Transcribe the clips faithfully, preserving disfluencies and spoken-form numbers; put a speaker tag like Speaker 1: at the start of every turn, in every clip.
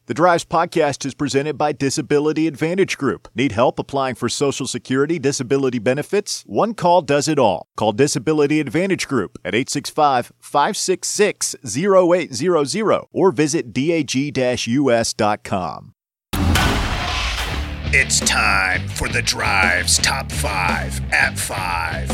Speaker 1: The Drives podcast is presented by Disability Advantage Group. Need help applying for Social Security disability benefits? One call does it all. Call Disability Advantage Group at eight six five, five six six, zero eight zero zero or visit dag dash u s dot com.
Speaker 2: It's time for The Drives Top five at five.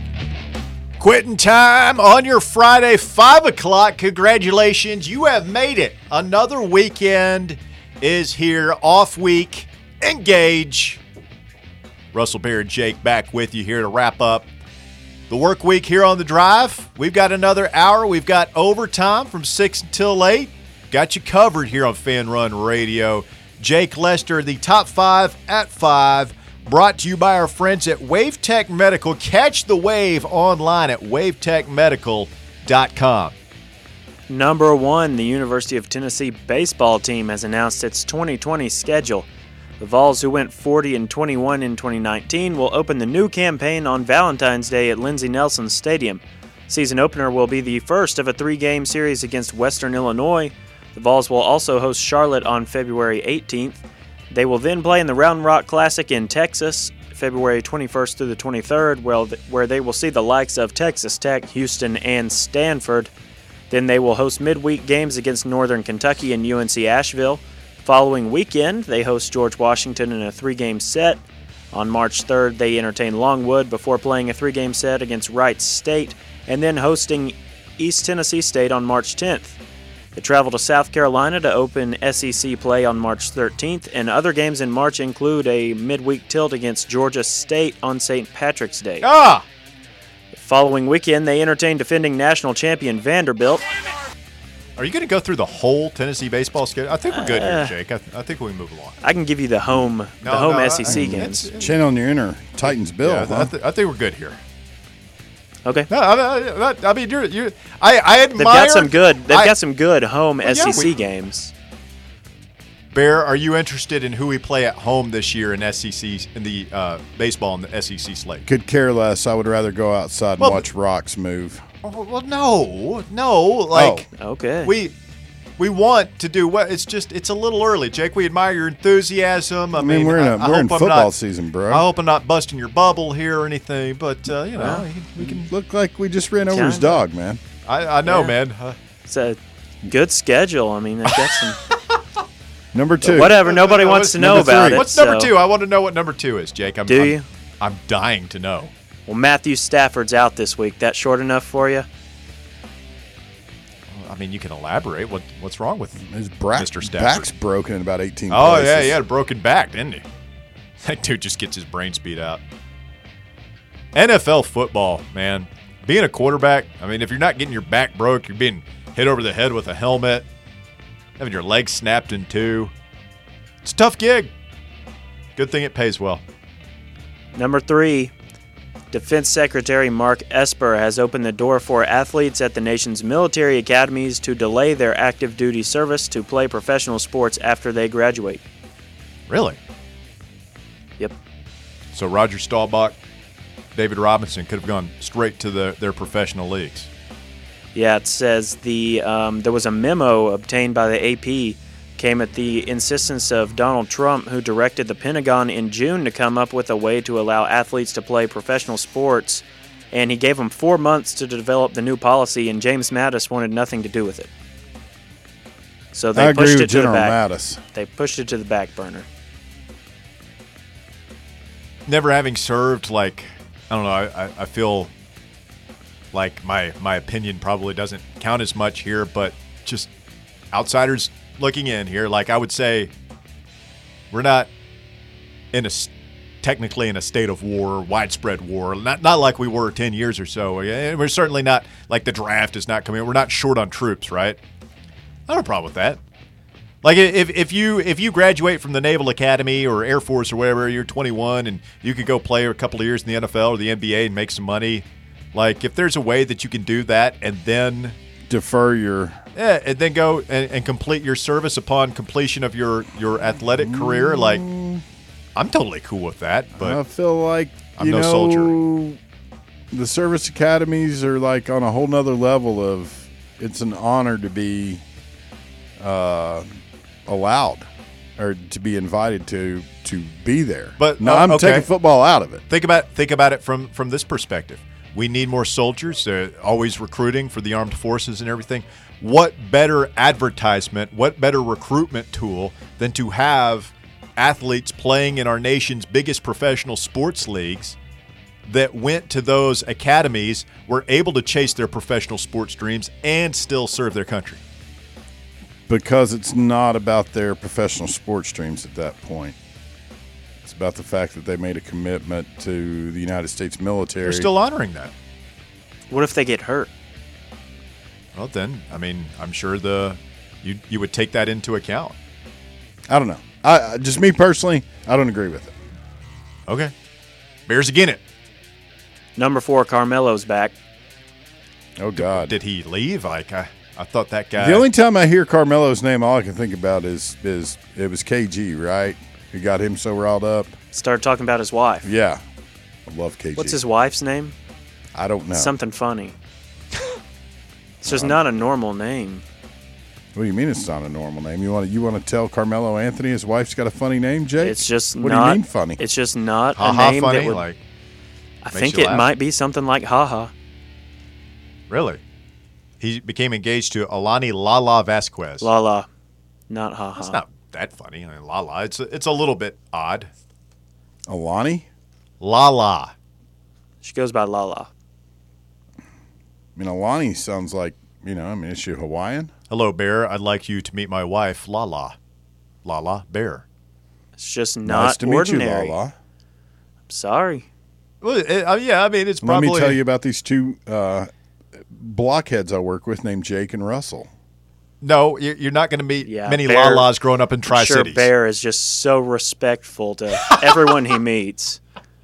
Speaker 1: Quitting time on your Friday, five o'clock. Congratulations. You have made it. Another weekend is here. Off week. Engage. Russell Bear and Jake back with you here to wrap up the work week here on The Drive. We've got another hour. We've got overtime from six until eight. Got you covered here on Fan Run Radio. Jake Lester, the top five at five. Brought to you by our friends at Wave Tech Medical. Catch the wave online at wave tech medical dot com.
Speaker 3: Number one, the University of Tennessee baseball team has announced its twenty twenty schedule. The Vols, who went forty and twenty-one in twenty nineteen, will open the new campaign on Valentine's Day at Lindsey Nelson Stadium. Season opener will be the first of a three-game series against Western Illinois. The Vols will also host Charlotte on February eighteenth. They will then play in the Round Rock Classic in Texas, February twenty-first through the twenty-third, where they will see the likes of Texas Tech, Houston, and Stanford. Then they will host midweek games against Northern Kentucky and U N C Asheville. Following weekend, they host George Washington in a three-game set. On March third, they entertain Longwood before playing a three-game set against Wright State, and then hosting East Tennessee State on March tenth. They travel to South Carolina to open S E C play on March thirteenth, and other games in March include a midweek tilt against Georgia State on Saint Patrick's Day.
Speaker 1: Ah!
Speaker 3: The following weekend, they entertain defending national champion Vanderbilt.
Speaker 1: Are you going to go through the whole Tennessee baseball schedule? I think we're good
Speaker 3: Uh,
Speaker 1: here, Jake. I, I think we can move along.
Speaker 3: I can give you the home, the
Speaker 1: No,
Speaker 3: home
Speaker 1: no,
Speaker 3: S E C
Speaker 1: I-
Speaker 3: games.
Speaker 1: it's-
Speaker 4: Channeling your inner Titans bill.
Speaker 1: Yeah, I,
Speaker 4: huh?
Speaker 1: th- I think we're good here.
Speaker 3: Okay.
Speaker 1: No, I, I, I mean, you're, you're, I, I admire.
Speaker 3: They've got some good. They've
Speaker 1: I-
Speaker 3: got some good home
Speaker 1: Well,
Speaker 3: S E C
Speaker 1: yeah, we-
Speaker 3: games.
Speaker 1: Bear, are you interested in who we play at home this year in S E C in the uh, baseball in the S E C slate?
Speaker 4: Could care less. I would rather go outside and
Speaker 1: Well,
Speaker 4: watch rocks move.
Speaker 1: Oh, well, no, no. Like
Speaker 3: Okay.
Speaker 1: we we want to do what? It's just it's a little early, Jake. We admire your enthusiasm. I,
Speaker 4: I mean, we're in, a,
Speaker 1: I, I
Speaker 4: we're in
Speaker 1: hope I'm
Speaker 4: football
Speaker 1: not-
Speaker 4: season, bro.
Speaker 1: I hope I'm not busting your bubble here or anything, but uh, you know,
Speaker 3: Well,
Speaker 1: we can.
Speaker 4: Look like we just ran over his
Speaker 3: Kinda.
Speaker 4: dog, man.
Speaker 1: I, I know,
Speaker 3: Yeah.
Speaker 1: man. Uh,
Speaker 3: It's a good schedule. I mean, they've got some.
Speaker 4: Number two.
Speaker 3: Whatever. Nobody
Speaker 1: Uh,
Speaker 3: wants to know
Speaker 4: number
Speaker 3: about
Speaker 4: three.
Speaker 3: it.
Speaker 1: What's number
Speaker 3: so-
Speaker 1: two? I want to know what number two is, Jake. I'm,
Speaker 3: Do
Speaker 1: I'm,
Speaker 3: you?
Speaker 1: I'm dying to know.
Speaker 3: Well, Matthew Stafford's out this week. That short enough for you?
Speaker 1: I mean, you can elaborate. What what's wrong with
Speaker 4: His bra-
Speaker 1: Mister Stafford?
Speaker 4: back's broken in about eighteen
Speaker 1: Oh
Speaker 4: places.
Speaker 1: yeah, he had a broken back, didn't he? That dude just gets his brain speed out. N F L football, man. Being a quarterback, I mean, if you're not getting your back broke, you're being hit over the head with a helmet, having your legs snapped in two. It's a tough gig. Good thing it pays well.
Speaker 3: Number three, Defense Secretary Mark Esper has opened the door for athletes at the nation's military academies to delay their active duty service to play professional sports after they graduate.
Speaker 1: Really?
Speaker 3: Yep.
Speaker 1: So Roger Staubach, David Robinson could have gone straight to the, their professional leagues.
Speaker 3: Yeah, it says the um, there was a memo obtained by the A P, came at the insistence of Donald Trump, who directed the Pentagon in June to come up with a way to allow athletes to play professional sports, and he gave them four months to develop the new policy, and James Mattis wanted nothing to do with it. So they
Speaker 4: I agree
Speaker 3: pushed
Speaker 4: with
Speaker 3: it to
Speaker 4: General
Speaker 3: the back.
Speaker 4: Mattis.
Speaker 3: They pushed it to the back burner.
Speaker 1: Never having served, like, I don't know, I, I, I feel like my my opinion probably doesn't count as much here, but just outsiders looking in here, like I would say we're not in a s- technically in a state of war, widespread war, not not like we were ten years or so. And we're certainly not like the draft is not coming. We're not short on troops, right? I don't have a problem with that. Like if if you if you graduate from the Naval Academy or Air Force or whatever, you're twenty-one and you could go play a couple of years in the N F L or the N B A and make some money. Like if there's a way that you can do that and then
Speaker 4: Defer your.
Speaker 1: yeah, and then go and, and complete your service upon completion of your your athletic career, like I'm totally cool with that.
Speaker 4: I
Speaker 1: But
Speaker 4: feel like
Speaker 1: I'm
Speaker 4: you
Speaker 1: no
Speaker 4: know,
Speaker 1: soldier.
Speaker 4: The service academies are like on a whole nother level of. It's an honor to be uh, allowed or to be invited to to be there.
Speaker 1: But,
Speaker 4: no,
Speaker 1: uh,
Speaker 4: I'm
Speaker 1: okay.
Speaker 4: taking football out of it.
Speaker 1: Think about think about it from from this perspective. We need more soldiers. They're always recruiting for the armed forces and everything. What better advertisement, what better recruitment tool than to have athletes playing in our nation's biggest professional sports leagues that went to those academies, were able to chase their professional sports dreams and still serve their country?
Speaker 4: Because it's not about their professional sports dreams at that point. It's about the fact that they made a commitment to the United States military.
Speaker 1: They're still honoring that.
Speaker 3: What if they get hurt?
Speaker 1: Well, then, I mean, I'm sure the you you would take that into account.
Speaker 4: I don't know. I I- just me personally, I don't agree with it.
Speaker 1: Okay. Bears again it.
Speaker 3: Number four, Carmelo's back.
Speaker 4: Oh God!
Speaker 1: Did he leave? Like, I, I thought that guy.
Speaker 4: The only time I hear Carmelo's name, all I can think about is is it was K G, right? Who got him so riled up?
Speaker 3: Started talking about his wife.
Speaker 4: Yeah, I love K G.
Speaker 3: What's his wife's name?
Speaker 4: I don't know.
Speaker 3: Something funny. It's just not a normal name.
Speaker 4: What do you mean it's not a normal name? You want to you want to tell Carmelo Anthony his wife's got a funny name, Jake?
Speaker 3: It's just
Speaker 4: what
Speaker 3: not.
Speaker 4: do you mean funny?
Speaker 3: It's just not
Speaker 1: Ha
Speaker 3: a
Speaker 1: ha
Speaker 3: name
Speaker 1: funny?
Speaker 3: that would.
Speaker 1: Like,
Speaker 3: I
Speaker 1: makes
Speaker 3: think
Speaker 1: you
Speaker 3: it
Speaker 1: laugh?
Speaker 3: might be something like haha.
Speaker 1: really? He became engaged to Alani Lala Vasquez.
Speaker 3: La la, not haha.
Speaker 1: That's not that funny. I mean, Lala. It's a, it's a little bit odd.
Speaker 4: Alani?
Speaker 1: Lala.
Speaker 3: She goes by Lala.
Speaker 4: I mean, Alani sounds like, you know, I mean, is she Hawaiian?
Speaker 1: Hello, Bear. I'd like you to meet my wife, Lala. Lala Bear.
Speaker 3: It's just not
Speaker 4: nice to
Speaker 3: ordinary.
Speaker 4: meet you, Lala.
Speaker 3: Sorry.
Speaker 1: Well, it, uh, yeah, I mean, it's
Speaker 4: Let
Speaker 1: probably.
Speaker 4: me tell you about these two uh, blockheads I work with named Jake and Russell.
Speaker 1: No, you're you're not going to meet
Speaker 3: Yeah,
Speaker 1: many
Speaker 3: Bear-
Speaker 1: Lalas growing up in Tri
Speaker 3: I'm sure
Speaker 1: Cities.
Speaker 3: Bear is just so respectful to everyone he meets.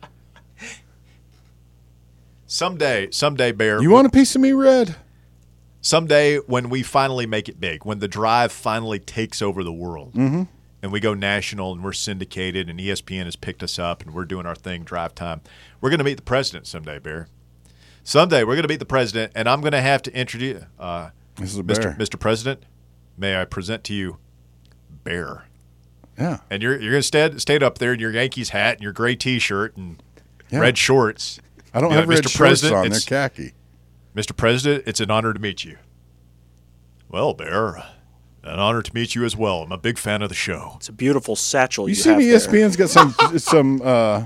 Speaker 1: Someday, someday, Bear.
Speaker 4: You want a piece of me, Red?
Speaker 1: Someday, when we finally make it big, when the drive finally takes over the world,
Speaker 4: Mm-hmm.
Speaker 1: and we go national and we're syndicated and E S P N has picked us up and we're doing our thing, drive time, we're going to meet the president someday, Bear. Someday, we're going to meet the president, and I'm going to have to introduce uh,
Speaker 4: This is a
Speaker 1: Mister
Speaker 4: bear.
Speaker 1: Mister President. May I present to you Bear?
Speaker 4: Yeah.
Speaker 1: And you're you're going to stay stay up there in your Yankees hat and your gray T-shirt and
Speaker 4: Yeah.
Speaker 1: red shorts.
Speaker 4: I don't
Speaker 1: You know,
Speaker 4: have red
Speaker 1: Mister
Speaker 4: shorts
Speaker 1: President,
Speaker 4: on. They're
Speaker 1: it's-
Speaker 4: khaki.
Speaker 1: Mister President, it's an honor to meet you. Well, Bear, an honor to meet you as well. I'm a big fan of the show.
Speaker 3: It's a beautiful satchel you,
Speaker 4: You see,
Speaker 3: have
Speaker 4: E S P
Speaker 3: there.
Speaker 4: N's got some some. Uh,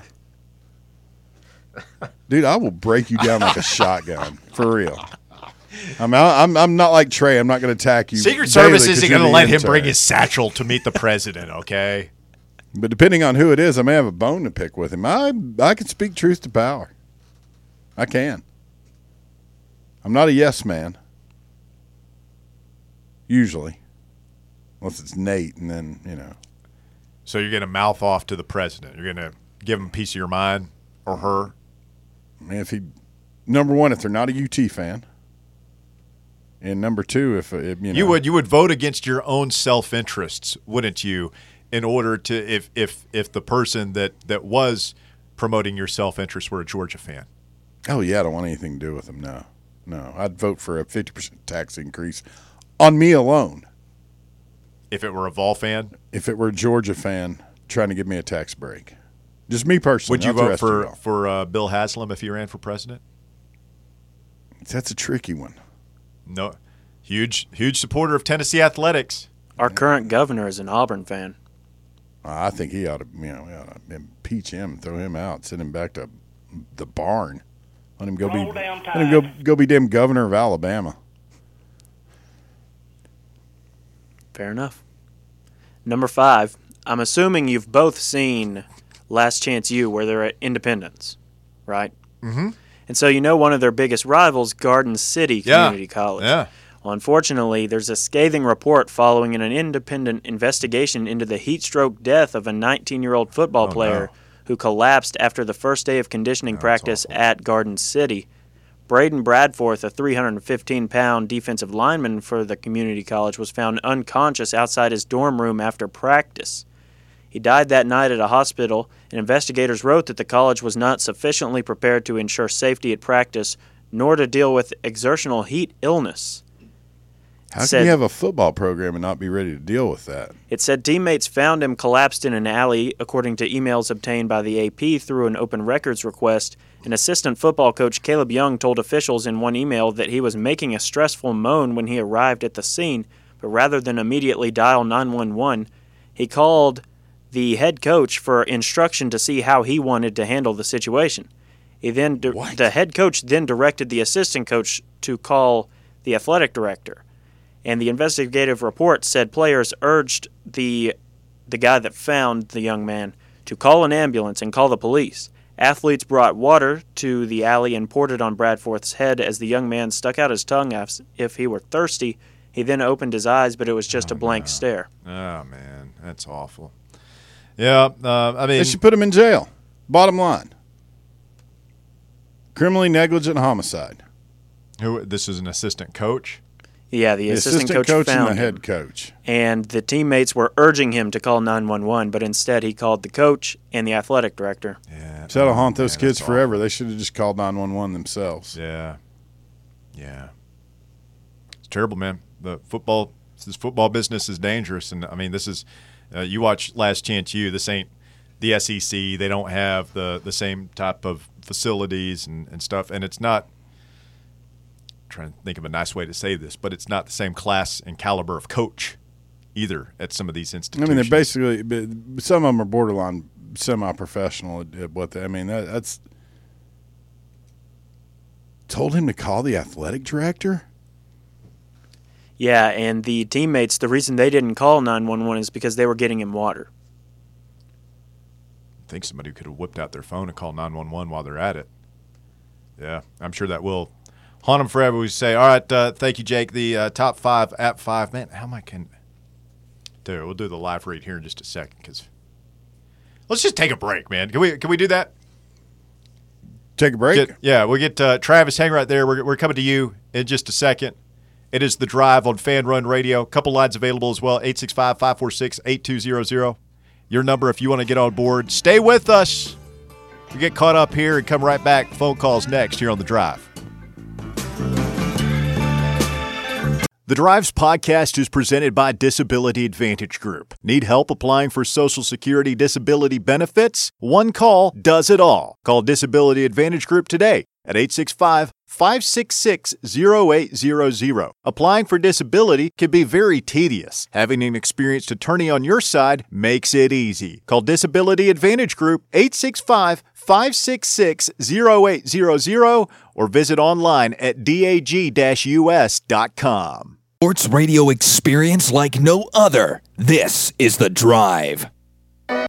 Speaker 4: dude, I will break you down like a shotgun for real. I'm I'm I'm not like Trey. I'm not going to attack you.
Speaker 1: Secret
Speaker 4: daily
Speaker 1: Service
Speaker 4: 'cause
Speaker 1: isn't
Speaker 4: you're
Speaker 1: going to
Speaker 4: the
Speaker 1: let him
Speaker 4: intern.
Speaker 1: bring his satchel to meet the president, okay?
Speaker 4: But depending on who it is, I may have a bone to pick with him. I I can speak truth to power. I can. I'm not a yes man. Usually, unless it's Nate, and then you know.
Speaker 1: So you're going to mouth off to the president. You're going to give him a piece of your mind or her.
Speaker 4: I mean, if he, number one, if they're not a U T fan, and number two, if, if you know,
Speaker 1: You would you would vote against your own self-interests, wouldn't you, in order to if if if the person that that was promoting your self-interest were a Georgia fan.
Speaker 4: Oh yeah, I don't want anything to do with them. No, no, I'd vote for a fifty percent tax increase on me alone.
Speaker 1: If it were a Vol fan,
Speaker 4: If it were a Georgia fan trying to give me a tax break, just me personally.
Speaker 1: would you
Speaker 4: not the
Speaker 1: vote
Speaker 4: rest of
Speaker 1: for
Speaker 4: y'all.
Speaker 1: for uh, Bill Haslam if he ran for president?
Speaker 4: That's a tricky one.
Speaker 1: No, huge huge supporter of Tennessee athletics.
Speaker 3: Our current governor is an Auburn fan.
Speaker 4: I think he ought to, you know, we ought to impeach him, throw him out, send him back to the barn. Let him go be, let him go go be damn governor of Alabama.
Speaker 3: Fair enough. Number five, I'm assuming you've both seen Last Chance U, where they're at Independence, right?
Speaker 1: Mm-hmm.
Speaker 3: And so you know one of their biggest rivals, Garden City
Speaker 1: Yeah.
Speaker 3: Community College.
Speaker 1: Yeah.
Speaker 3: Well, unfortunately, there's a scathing report following an independent investigation into the heat-stroke death of a nineteen-year-old football
Speaker 1: Oh,
Speaker 3: player
Speaker 1: no.
Speaker 3: who collapsed after the first day of conditioning
Speaker 1: That's
Speaker 3: practice
Speaker 1: awful.
Speaker 3: at Garden City. Braden Bradforth, a three hundred fifteen pound defensive lineman for the community college, was found unconscious outside his dorm room after practice. He died that night at a hospital, and investigators wrote that the college was not sufficiently prepared to ensure safety at practice, nor to deal with exertional heat illness.
Speaker 4: How
Speaker 3: said,
Speaker 4: can you have a football program and not be ready to deal with that?
Speaker 3: It said teammates found him collapsed in an alley, according to emails obtained by the A P through an open records request. An assistant football coach, Caleb Young, told officials in one email that he was making a stressful moan when he arrived at the scene, but rather than immediately dial nine one one, he called the head coach for instruction to see how he wanted to handle the situation. He then, di- the head coach then directed the assistant coach to call the athletic director. And the investigative report said players urged the the guy that found the young man to call an ambulance and call the police. Athletes brought water to the alley and poured it on Bradforth's head as the young man stuck out his tongue as if he were thirsty. He then opened his eyes, but it was just
Speaker 1: oh,
Speaker 3: a blank
Speaker 1: no.
Speaker 3: stare.
Speaker 1: Oh, man, that's awful. Yeah, uh, I mean...
Speaker 4: They should put him in jail. Bottom line. Criminally negligent homicide.
Speaker 1: Who? This is an assistant coach?
Speaker 3: Yeah, the,
Speaker 4: The
Speaker 3: assistant,
Speaker 4: assistant
Speaker 3: coach,
Speaker 4: coach
Speaker 3: found
Speaker 4: and the
Speaker 3: him.
Speaker 4: head coach.
Speaker 3: And the teammates were urging him to call nine one one, but instead he called the coach and the athletic director.
Speaker 1: Yeah.
Speaker 4: So that'll haunt those
Speaker 1: man,
Speaker 4: kids
Speaker 1: that's
Speaker 4: forever.
Speaker 1: awful.
Speaker 4: They should have just called nine one one themselves.
Speaker 1: Yeah. Yeah. It's terrible, man. The football, this football business is dangerous. And, I mean, this is, uh, you watch Last Chance U, this ain't the S E C. They don't have the, the same type of facilities and, and stuff. And it's not, I'm trying to think of a nice way to say this, but it's not the same class and caliber of coach either at some of these
Speaker 4: I
Speaker 1: institutions.
Speaker 4: mean, they're basically – some of them are borderline semi-professional at, at what they – I mean, that, that's – told him to call the athletic director?
Speaker 3: Yeah, and the teammates, the reason they didn't call nine one one is because they were getting him water.
Speaker 1: I think somebody could have whipped out their phone and called nine one one while they're at it. Yeah, I'm sure that will haunt them forever. We say, all right, uh, thank you, Jake. The uh, top five at five. Man, how am I can do? We'll do the live read here in just a second because let's just take a break, man. Can we? Can we do that?
Speaker 4: Take a break?
Speaker 1: Get, yeah, we'll get uh, Travis. Hang right there. We're we're coming to you in just a second. It is The Drive on Fan Run Radio. A couple lines available as well, eight six five, five four six, eight two zero zero. Your number if you want to get on board. Stay with us. We get caught up here and come right back. Phone calls next here on The Drive. The Drive's podcast is presented by Disability Advantage Group. Need help applying for Social Security disability benefits? One call does it all. Call Disability Advantage Group today at eight six five, five six six, zero eight zero zero. Applying for disability can be very tedious. Having an experienced attorney on your side makes it easy. Call Disability Advantage Group eight six five, five six six, zero eight zero zero or visit online at dag U S dot com.
Speaker 2: Sports radio experience like no other. This is The Drive.
Speaker 1: All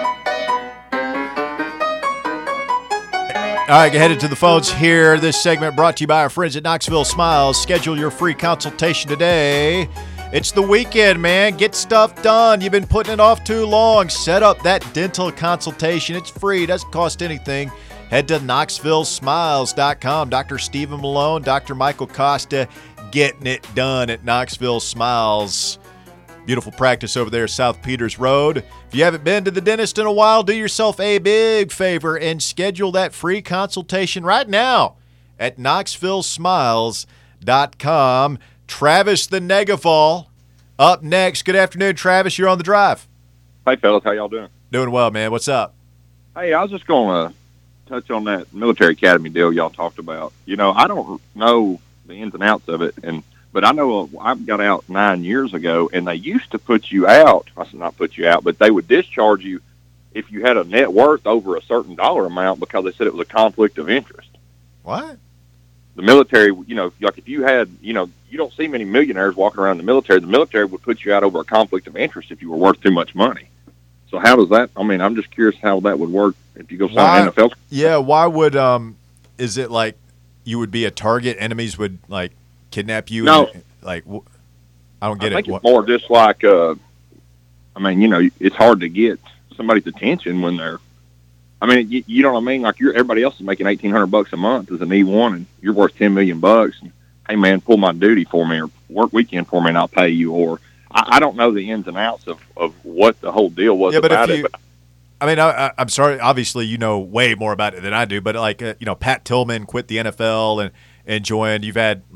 Speaker 1: right, headed to the phones here. This segment brought to you by our friends at Knoxville Smiles. Schedule your free consultation today. It's the weekend, man. Get stuff done. You've been putting it off too long. Set up that dental consultation. It's free. Doesn't cost anything. Head to Knoxville Smiles dot com. Doctor Stephen Malone, Doctor Michael Costa, getting it done at Knoxville Smiles. Beautiful practice over there, South Peters Road. If you haven't been to the dentist in a while, do yourself a big favor and schedule that free consultation right now at Knoxville Smiles dot com. Travis the Negaval up next. Good afternoon, Travis. You're on The Drive.
Speaker 5: Hey, fellas. How y'all doing?
Speaker 1: Doing well, man. What's up?
Speaker 5: Hey, I was just going to touch on that military academy deal y'all talked about. You know, I don't know the ins and outs of it, and but I know I got out nine years ago, and they used to put you out. I said not put you out, but they would discharge you if you had a net worth over a certain dollar amount because they said it was a conflict of interest.
Speaker 1: What?
Speaker 5: The military, you know, like if you had, you know, you don't see many millionaires walking around the military. The military would put you out over a conflict of interest if you were worth too much money. So how does that, I mean, I'm just curious how that would work if you go sign
Speaker 1: Why-
Speaker 5: an N F L.
Speaker 1: Yeah, why would, um, is it like you would be a target, enemies would, like, kidnap you?
Speaker 5: No.
Speaker 1: And, like, wh- I don't get
Speaker 5: I think
Speaker 1: it.
Speaker 5: it's more just like, uh, I mean, you know, it's hard to get somebody's attention when they're, I mean, you, you know what I mean? Like you're, everybody else is making eighteen hundred bucks a month as an E one and you're worth ten million bucks. And, hey man, pull my duty for me or work weekend for me and I'll pay you. Or I, I don't know the ins and outs of, of what the whole deal was
Speaker 1: Yeah, but
Speaker 5: about
Speaker 1: if you,
Speaker 5: it. But
Speaker 1: I mean, I, I, I'm sorry. Obviously, you know way more about it than I do. But like, uh, you know, Pat Tillman quit the N F L and and joined. You've had like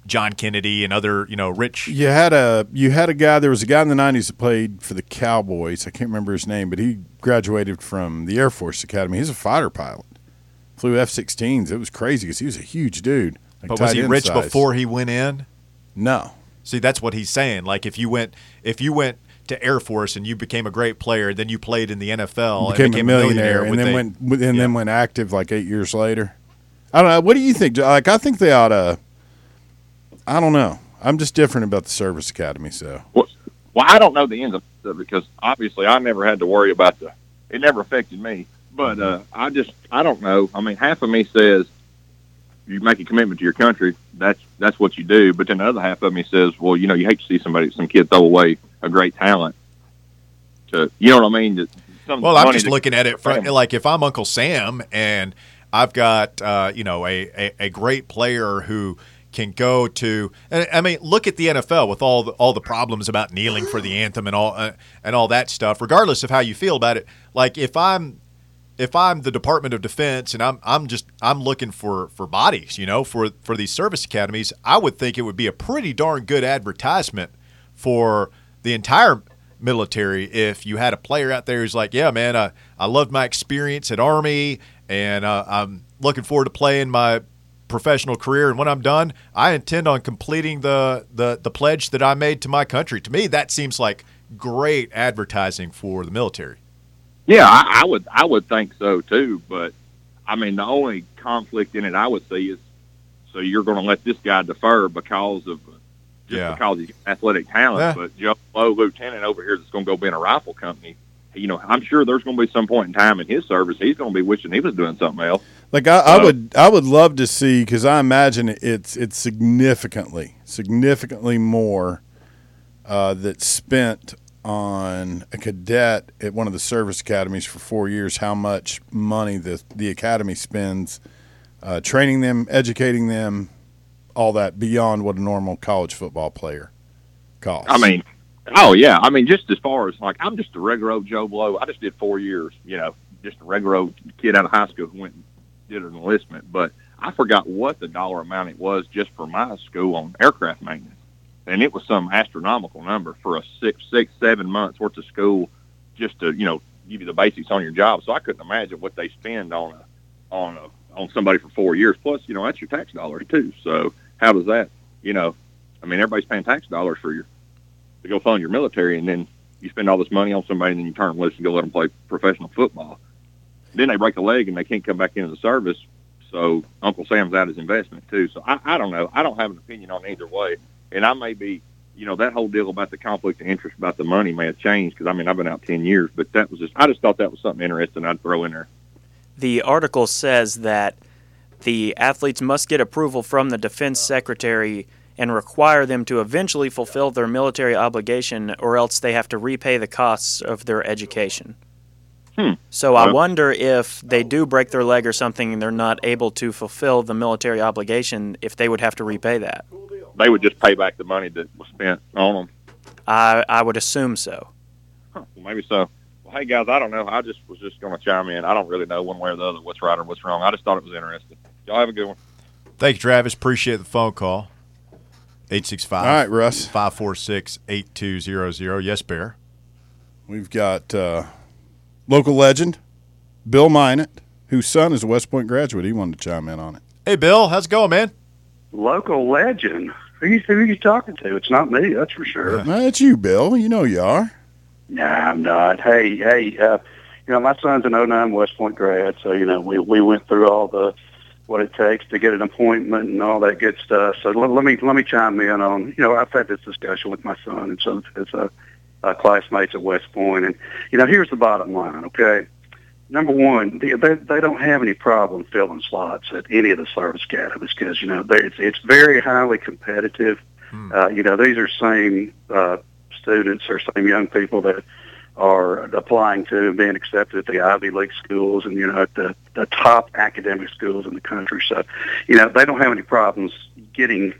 Speaker 1: John Kennedy and other, you know, rich.
Speaker 4: You had a you had a guy. There was a guy in the nineties that played for the Cowboys. I can't remember his name, but he graduated from the Air Force Academy. He's a fighter pilot. Flew F sixteens. It was crazy because he was a huge dude. Like
Speaker 1: But was he rich
Speaker 4: size.
Speaker 1: before he went in?
Speaker 4: No.
Speaker 1: See, that's what he's saying. Like if you went if you went to Air Force and you became a great player, then you played in the N F L
Speaker 4: Became,
Speaker 1: and became
Speaker 4: a millionaire, and then
Speaker 1: they,
Speaker 4: went and
Speaker 1: yeah.
Speaker 4: then went active like eight years later. I don't know. What do you think? Like I think they ought to. I don't know. I'm just different about the service academy. So
Speaker 5: Well, well, I don't know the ins of it because obviously I never had to worry about the. It never affected me, but uh, I just I don't know. I mean, half of me says you make a commitment to your country. That's that's what you do. But then the other half of me says, well, you know, you hate to see somebody, some kid, throw away a great talent. To you know what I mean? To, some
Speaker 1: Well, I'm
Speaker 5: money
Speaker 1: just
Speaker 5: to-
Speaker 1: looking at it from like if I'm Uncle Sam and I've got uh, you know a, a, a great player who can go to. And I mean, look at the N F L with all the, all the problems about kneeling for the anthem and all uh, and all that stuff. Regardless of how you feel about it, like if I'm if I'm the Department of Defense and I'm I'm just I'm looking for, for bodies, you know, for for these service academies, I would think it would be a pretty darn good advertisement for the entire military if you had a player out there who's like, yeah, man, I, I loved my experience at Army and uh, I'm looking forward to playing my professional career, and when I'm done, I intend on completing the, the the pledge that I made to my country. To me, that seems like great advertising for the military.
Speaker 5: Yeah, I, I would I would think so too. But I mean, the only conflict in it I would see is so you're going to let this guy defer because of just
Speaker 1: Yeah.
Speaker 5: because he's athletic talent.
Speaker 1: Yeah.
Speaker 5: But Joe Lowe, lieutenant over here, that's going to go be in a rifle company. You know, I'm sure there's going to be some point in time in his service he's going to be wishing he was doing something else.
Speaker 4: Like I, I
Speaker 5: So-
Speaker 4: would, I would love to see because I imagine it's it's significantly, significantly more uh, that's spent on a cadet at one of the service academies for four years. How much money the the academy spends uh, training them, educating them, all that beyond what a normal college football player costs.
Speaker 5: I mean, oh yeah, I mean, just as far as like, I'm just a regular old Joe Blow. I just did four years, you know, just a regular old kid out of high school who went and did an enlistment. But I forgot what the dollar amount it was just for my school on aircraft maintenance, and it was some astronomical number for a six, six, seven months worth of school just to, you know, give you the basics on your job. So I couldn't imagine what they spend on a on a on somebody for four years. Plus, you know, that's your tax dollars too. So how does that, you know, I mean, everybody's paying tax dollars for your to go fund your military, and then you spend all this money on somebody, and then you turn them loose and go let them play professional football. Then they break a leg and they can't come back into the service. So Uncle Sam's out his investment too. So I, I don't know. I don't have an opinion on either way. And I may be, you know, that whole deal about the conflict of interest about the money may have changed because I mean I've been out ten years, but that was just I just thought that was something interesting I'd throw in there.
Speaker 3: The article says that the athletes must get approval from the defense secretary and require them to eventually fulfill their military obligation, or else they have to repay the costs of their education.
Speaker 5: Hmm.
Speaker 3: So I
Speaker 5: Well-
Speaker 3: wonder if they do break their leg or something and they're not able to fulfill the military obligation, if they would have to repay that.
Speaker 5: They would just pay back the money that was spent on them.
Speaker 3: I I would assume so.
Speaker 5: Huh, well, maybe so. Well, hey guys, I don't know. I just was just going to chime in. I don't really know one way or the other what's right or what's wrong. I just thought it was interesting. Y'all have a good one.
Speaker 1: Thank you, Travis. Appreciate the phone call. eight six five,
Speaker 4: All right, Russ.
Speaker 1: five four six, eight two zero zero. Yes, Bear.
Speaker 4: We've got uh, local legend Bill Minot, whose son is a West Point graduate. He wanted to chime in on it.
Speaker 1: Hey, Bill. How's it going, man?
Speaker 6: Local legend. Who you, who you talking to? It's not me, that's for sure.
Speaker 4: No, it's you, Bill. You know you are.
Speaker 6: Nah, I'm not. Hey, hey, uh, you know, my son's an oh nine West Point grad, so, you know, we, we went through all the, what it takes to get an appointment and all that good stuff. So let, let me, let me chime in on, you know, I've had this discussion with my son and some of his uh, uh, classmates at West Point. And, you know, here's the bottom line, okay? Number one, they, they, they don't have any problem filling slots at any of the service academies because, you know, they, it's, it's very highly competitive.
Speaker 1: Hmm.
Speaker 6: Uh, you know, these are same uh, students or same young people that are applying to and being accepted at the Ivy League schools and, you know, at the, the top academic schools in the country. So, you know, they don't have any problems getting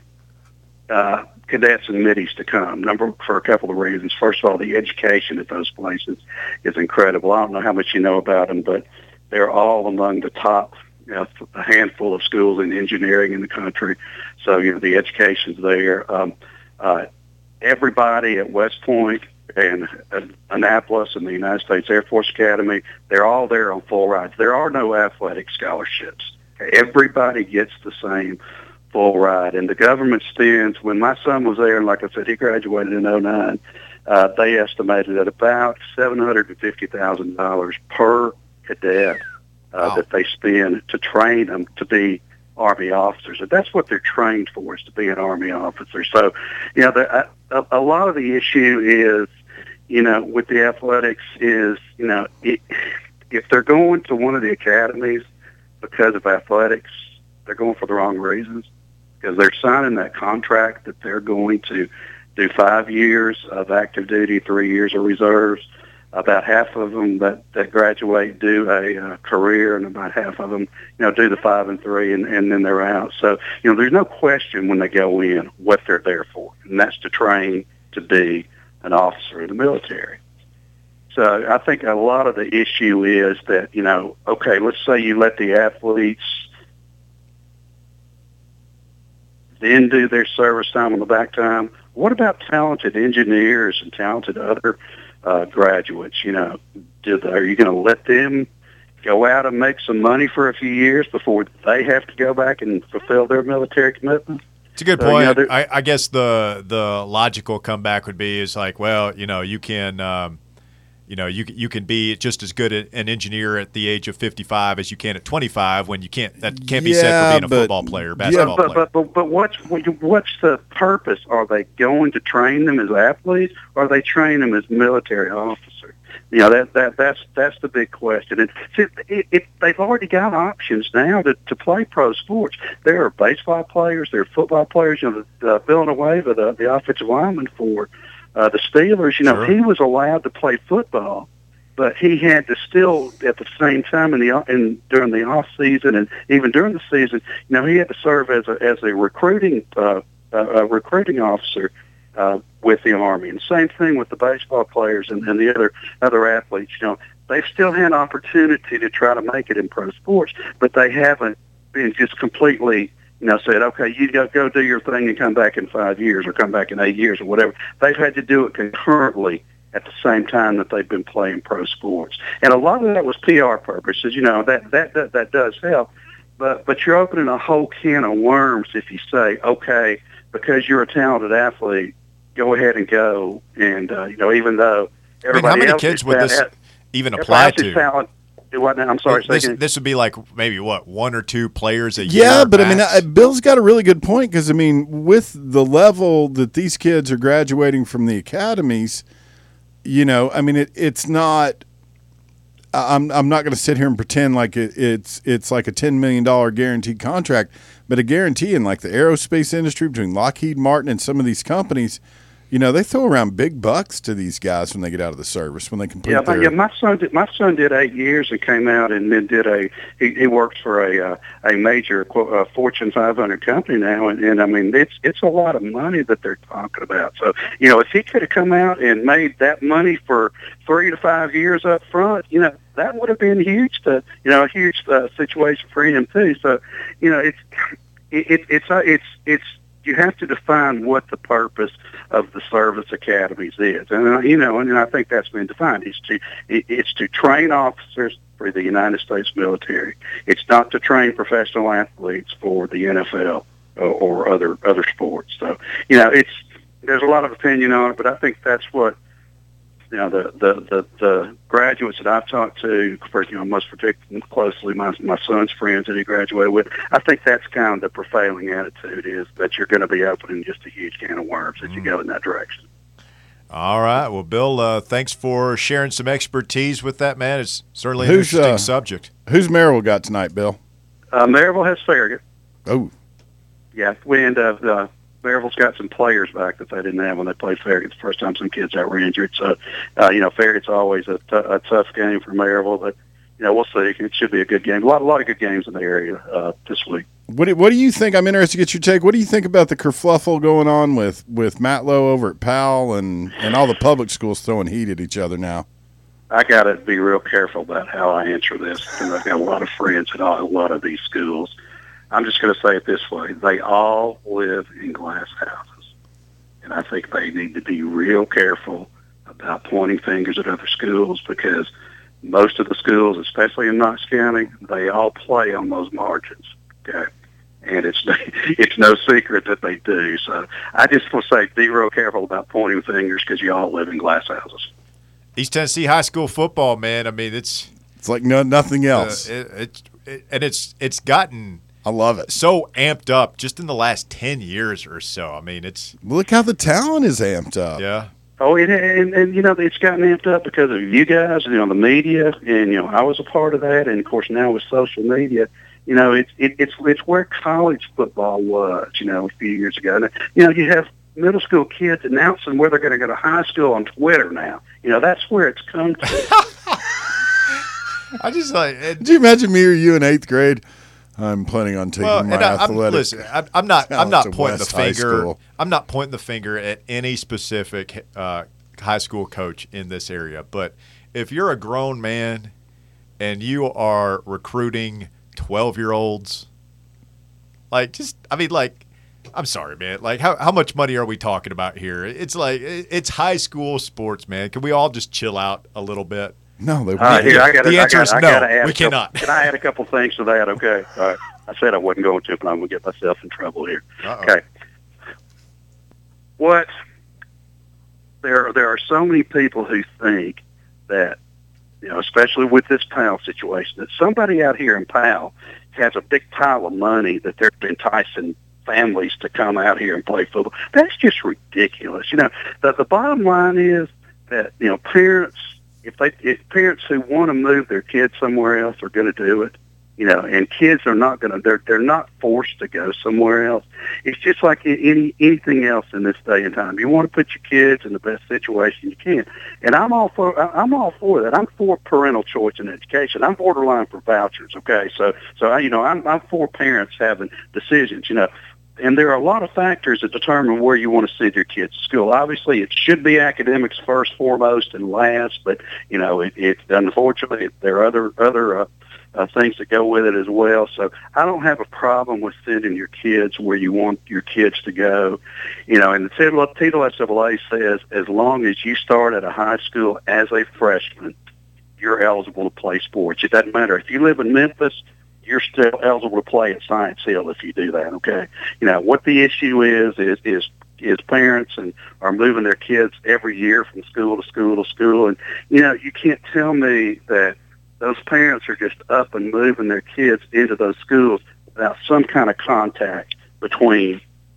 Speaker 6: uh, cadets and middies to come, number for a couple of reasons. First of all, the education at those places is incredible. I don't know how much you know about them, but they're all among the top you know, a handful of schools in engineering in the country. So, you know, the education's there. Um, uh, everybody at West Point and uh, Annapolis and the United States Air Force Academy, they're all there on full rides. There are no athletic scholarships. Everybody gets the same full ride. And the government spends, when my son was there, and like I said, he graduated in oh nine, uh, they estimated at about seven hundred fifty thousand dollars per cadet uh, wow. that they spend to train them to be Army officers. And that's what they're trained for, is to be an Army officer. So, you know, the, a, a lot of the issue is, you know, with the athletics is, you know, it, if they're going to one of the academies because of athletics, they're going for the wrong reasons, because they're signing that contract that they're going to do five years of active duty, three years of reserves. About half of them that, that graduate do a uh, career, and about half of them, you know, do the five and three, and, and then they're out. So, you know, there's no question when they go in what they're there for, and that's to train to be an officer in the military. So I think a lot of the issue is that, you know, okay, let's say you let the athletes then do their service time on the back time. What about talented engineers and talented other uh, graduates? You know, did, are you going to let them go out and make some money for a few years before they have to go back and fulfill their military commitment?
Speaker 1: It's a good
Speaker 6: so,
Speaker 1: point.
Speaker 6: You know,
Speaker 1: I, I guess the the logical comeback would be is like, well, you know, you can, um, you know, you you can be just as good an engineer at the age of fifty-five as you can at twenty-five. When you can't, that can't be
Speaker 4: yeah,
Speaker 1: said for being a
Speaker 4: but,
Speaker 1: football player, basketball
Speaker 6: yeah, but,
Speaker 1: player.
Speaker 6: But, but but what's what's the purpose? Are they going to train them as athletes, or are they train them as military officers? You know, that that that's that's the big question. And see, it, it, they've already got options now to, to play pro sports. There are baseball players, there are football players. You know, the, uh, Villanueva, the the offensive lineman for uh, the Steelers. You know,
Speaker 1: Sure.
Speaker 6: he was allowed to play football, but he had to still, at the same time in the in during the off season and even during the season, you know, he had to serve as a as a recruiting uh, uh, a recruiting officer uh, with the Army. And same thing with the baseball players and, and the other other athletes. You know, they've still had opportunity to try to make it in pro sports, but they haven't been just completely, you know, said, okay, you go go do your thing and come back in five years or come back in eight years or whatever. They've had to do it concurrently at the same time that they've been playing pro sports. And a lot of that was P R purposes. You know, that that that, that does help. But but you're opening a whole can of worms if you say, okay, because you're a talented athlete, go ahead and go. And, uh, you know, even though everybody
Speaker 1: I mean, how many
Speaker 6: else
Speaker 1: kids
Speaker 6: is
Speaker 1: would
Speaker 6: bad
Speaker 1: this
Speaker 6: at,
Speaker 1: even apply to?
Speaker 6: Talent, what now? I'm sorry.
Speaker 1: This,
Speaker 6: say
Speaker 1: this would be like maybe, what, one or two players a year?
Speaker 4: Yeah, but I mean,
Speaker 1: max?
Speaker 4: I, Bill's got a really good point, because, I mean, with the level that these kids are graduating from the academies, you know, I mean, it, it's not – I'm I'm not going to sit here and pretend like it, it's it's like a ten million dollars guaranteed contract, but a guarantee in like the aerospace industry between Lockheed Martin and some of these companies, you know, they throw around big bucks to these guys when they get out of the service, when they complete
Speaker 6: Yeah,
Speaker 4: their –
Speaker 6: yeah. My son did. My son did eight years and came out and then did a. He, he works for a uh, a major uh, Fortune five hundred company now, and, and I mean it's it's a lot of money that they're talking about. So you know, if he could have come out and made that money for three to five years up front, you know, that would have been huge. To you know, a huge uh, situation for him too. So you know, it's it, it it's uh, it's it's. You have to define what the purpose of the service academies is, and uh, you know, and I think that's been defined. It's to it, it's to train officers for the United States military. It's not to train professional athletes for the N F L or, or other other sports. So, you know, it's there's a lot of opinion on it, but I think that's what you know the the the, the graduates that I've talked to, for, you know, most particularly closely my my son's friends that he graduated with. I think that's kind of the prevailing attitude, is that you're going to be opening just a huge can of worms if you go in that direction.
Speaker 1: All right. Well, Bill, uh, thanks for sharing some expertise with that, man. It's certainly an
Speaker 4: Who's,
Speaker 1: interesting
Speaker 4: uh,
Speaker 1: subject.
Speaker 4: Who's Maryville got tonight, Bill?
Speaker 6: Uh, Maryville has Farragut.
Speaker 4: Oh,
Speaker 6: Yeah, we end up. Uh, Maryville's got some players back that they didn't have when they played Farragut the first time some kids that were injured. So, uh, you know, Farragut's always a, t- a tough game for Maryville, but you know, we'll see. It should be a good game. A lot, a lot of good games in the area uh, this week.
Speaker 4: what do, what do you think? I'm interested to get your take. What do you think about the kerfluffle going on with with Matlow over at Powell and and all the public schools throwing heat at each other now?
Speaker 6: I got to be real careful about how I answer this because I've got a lot of friends at all, a lot of these schools. I'm just going to say it this way. They all live in glass houses. And I think they need to be real careful about pointing fingers at other schools because most of the schools, especially in Knox County, they all play on those margins, okay? And it's it's no secret that they do. So I just want to say be real careful about pointing fingers because you all live in glass houses.
Speaker 1: East Tennessee high school football, man. I mean, it's
Speaker 4: it's like no nothing else.
Speaker 1: Uh, it, it, it, and it's it's gotten
Speaker 4: I love it
Speaker 1: so amped up just in the last ten years or so. I mean, it's
Speaker 4: look how the talent is amped up.
Speaker 1: Yeah.
Speaker 6: Oh, it, and, and, you know, it's gotten amped up because of you guys, you know, the media, and, you know, I was a part of that, and, of course, now with social media, you know, it's it, it's it's where college football was, you know, a few years ago. And, you know, you have middle school kids announcing where they're going to go to high school on Twitter now. You know, that's where it's come to.
Speaker 1: I just like it,
Speaker 4: Did you imagine me or you in eighth grade? I'm planning on taking
Speaker 1: well,
Speaker 4: my
Speaker 1: and I, I'm,
Speaker 4: athletic.
Speaker 1: listen, I, I'm not. I'm
Speaker 4: talent
Speaker 1: not
Speaker 4: to
Speaker 1: pointing the
Speaker 4: West High
Speaker 1: finger.
Speaker 4: School.
Speaker 1: I'm not pointing the finger at any specific uh, high school coach in this area. But if you're a grown man and you are recruiting twelve-year-olds, like just, I mean, like, I'm sorry, man. Like, how how much money are we talking about here? It's like it's high school sports, man. Can we all just chill out a little bit?
Speaker 4: No, they
Speaker 6: All right, here, I gotta,
Speaker 1: The answer
Speaker 6: I gotta,
Speaker 1: is
Speaker 6: I
Speaker 1: no,
Speaker 6: gotta add
Speaker 1: we
Speaker 6: a couple-
Speaker 1: cannot.
Speaker 6: Can I add a couple things to that? Okay. All right. I said I wasn't going to, but I'm going to get myself in trouble here.
Speaker 1: Uh-oh.
Speaker 6: Okay. What? There, there are so many people who think that, you know, especially with this Powell situation, that somebody out here in Powell has a big pile of money that they're enticing families to come out here and play football. That's just ridiculous. You know, the, the bottom line is that, you know, parents, if they, if parents who want to move their kids somewhere else are going to do it, you know, and kids are not going to, they're, they're not forced to go somewhere else. It's just like any, anything else in this day and time. You want to put your kids in the best situation you can. And I'm all for, I'm all for that. I'm for parental choice in education. I'm borderline for vouchers. Okay. So, so I, you know, I'm, I'm for parents having decisions, you know, and there are a lot of factors that determine where you want to send your kids to school. Obviously, it should be academics first, foremost, and last. But you know, it, it unfortunately there are other other uh, uh, things that go with it as well. So I don't have a problem with sending your kids where you want your kids to go. You know, and the T W S A A says as long as you start at a high school as a freshman, you're eligible to play sports. It doesn't matter if you live in Memphis. You're still eligible to play at Science Hill if you do that, okay? You know, what the issue is, is, is, is parents and are moving their kids every year from school to school to school. And, you know, you can't tell me that those parents are just up and moving their kids into those schools without some kind of contact between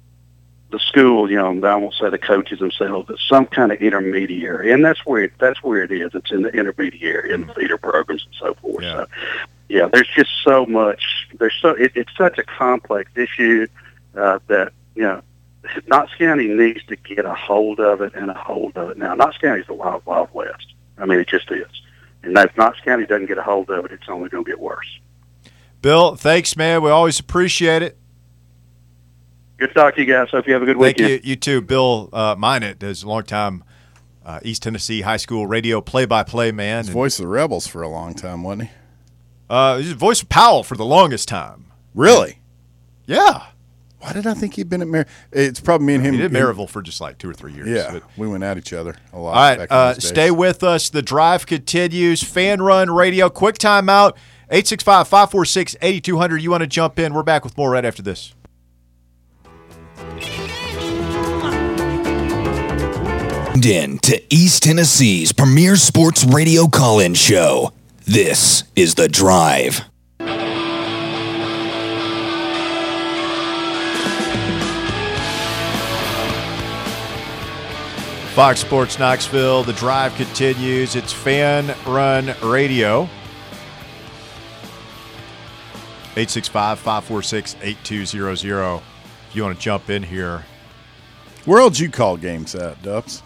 Speaker 6: the school, you know, I won't say the coaches themselves, but some kind of intermediary. And that's where it, that's where it is. It's in the intermediary, in the feeder programs and so forth.
Speaker 1: Yeah.
Speaker 6: So, yeah, there's just so much. There's so it, it's such a complex issue uh, that, you know, Knox County needs to get a hold of it and a hold of it. Now, Knox County is the wild, wild west. I mean, it just is. And if Knox County doesn't get a hold of it, it's only going to get worse.
Speaker 1: Bill, thanks, man. We always appreciate it.
Speaker 6: Good to talk to you guys. Hope you have a good
Speaker 1: Thank
Speaker 6: weekend.
Speaker 1: you. You too. Bill uh, Minot is a long-time uh, East Tennessee high school radio play-by-play man.
Speaker 4: He's voice of the Rebels for a long time, wasn't he?
Speaker 1: Uh, he's the voice of Powell for the longest time.
Speaker 4: Really?
Speaker 1: Yeah.
Speaker 4: Why did I think he'd been at Mar? It's probably me and him.
Speaker 1: He did Maryville for just like two or three years.
Speaker 4: Yeah,
Speaker 1: but.
Speaker 4: we went at each other a lot.
Speaker 1: All right,
Speaker 4: back in
Speaker 1: uh,
Speaker 4: those days.
Speaker 1: stay with us. The drive continues. Fan Run Radio. Quick timeout. eight six five, five four six, eight two zero zero. You want to jump in? We're back with more right after this.
Speaker 2: Tuned in to East Tennessee's premier sports radio call-in show. This is The Drive.
Speaker 1: Fox Sports Knoxville. The drive continues. It's Fan Run Radio. eight six five, five four six, eight two zero zero. If you want to jump in here.
Speaker 4: Where else you call games at, Dubs?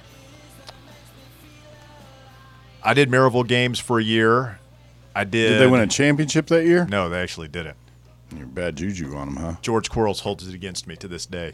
Speaker 1: I did Maryville games for a year. I did.
Speaker 4: Did they win a championship that year?
Speaker 1: No, they actually didn't.
Speaker 4: You're bad juju on them, huh?
Speaker 1: George Quarles holds it against me to this day.